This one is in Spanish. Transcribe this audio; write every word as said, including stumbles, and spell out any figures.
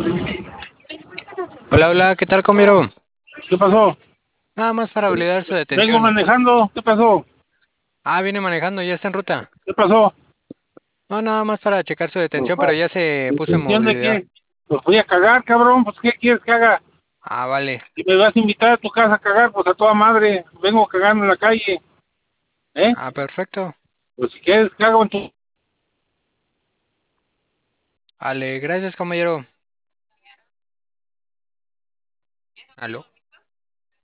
Hola, hola, ¿qué tal, comieron? ¿Qué pasó? Nada más para validar su Vengo detención. manejando. ¿Qué pasó? Ah, viene manejando, ya está en ruta. ¿Qué pasó? No, nada más para checar su Pues, detención, pero ya se puso en ¿intención de movilidad. qué? Pues fui a cagar, cabrón. Pues, ¿qué quieres que haga? Ah, vale. Si me vas a invitar a tu casa a cagar, pues a toda madre. Vengo cagando en la calle. ¿Eh? Ah, perfecto. Pues si quieres, cago en tu... Vale, gracias, compañero. ¿Aló?